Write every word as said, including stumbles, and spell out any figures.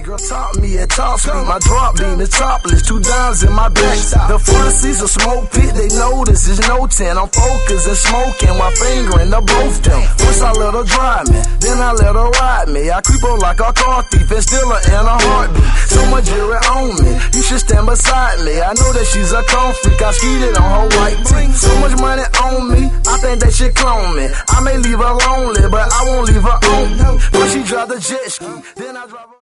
girl taught me at top speed. My drop beam is topless, two dimes in my back. The front seat's a smoke pit, they notice it's no ten. I'm focused and smoking while fingering the both them. First I let her drive me, then I let her ride me. I creep her like a car thief and steal her in a heartbeat. So much jewelry on me, you should stand beside me. I know that she's a con freak, I skeeted on her white tee. So much money on me, I think they should clone me. I may leave her lonely, but I won't leave her on me. When she drive the jet ski, then I drive her